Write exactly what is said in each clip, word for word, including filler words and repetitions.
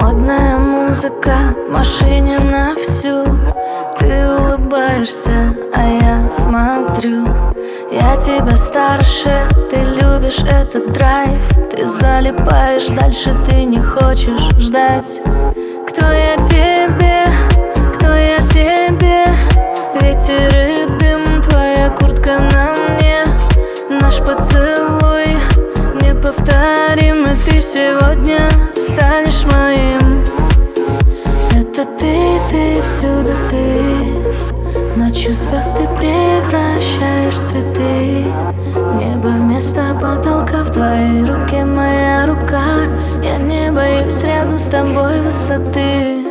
Модная музыка в машине на всю. Ты улыбаешься, а я смотрю. Я тебя старше, ты любишь этот драйв. Ты залипаешь, дальше ты не хочешь ждать. Кто я тебе, кто я тебе? Ветер и дым, твоя куртка на мне. Наш поцелуй неповторимый. Ты сегодня станешь моим. Это ты, ты, всюду ты. Ночью звезд ты превращаешь в цветы. Небо вместо потолка, в твоей руке моя рука. Я не боюсь рядом с тобой высоты.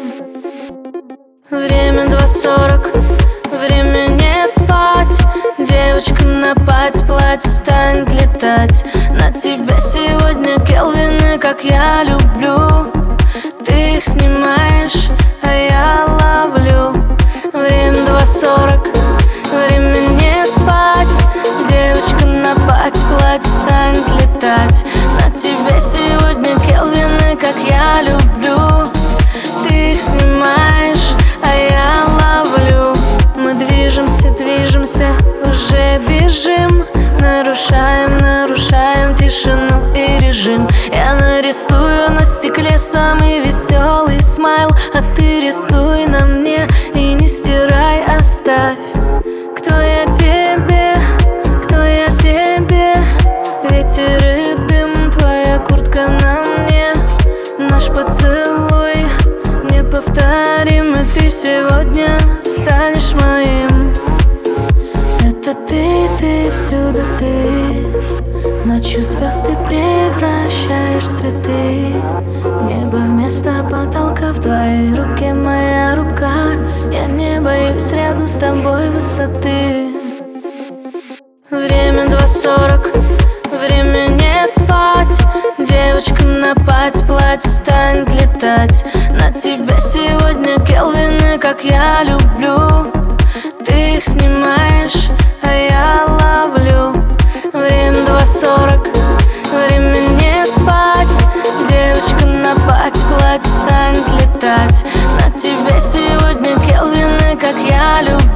Время два сорок, время не спать. Девочка на пать, платье станет летать. На тебя сегодня Келвины, как я люблю. Ты их снимаешь, а я ловлю. Время два сорок, время не спать. Девочка на пать, платье станет летать. На тебя сегодня Келвины, как я люблю. Ты их снимаешь, а я ловлю. Мы движемся, движемся, уже бежим. Нарушаем, нарушаем тишину и режим. Я нарисую на стекле самый веселый смайл, а ты рисуй на мне и не стирай, оставь. Кто я тебе, кто я тебе? Ветер и дым, твоя куртка на мне. Наш поцелуй неповторимый. Ты сегодня станешь моим. Это ты, ты, всюду ты. Ночью звезд ты превращаешь в цветы. Небо вместо потолка, в твоей руке моя рука. Я не боюсь рядом с тобой высоты. Время два сорок, время не спать. Девочка на пать, платье станет летать. На тебя сегодня Келвины, как я люблю. Ты их снимаешь, а я ловлю. Время два сорок, время не спать. Девочка на пать, платье станет летать. На тебя сегодня Келвины, как я люблю.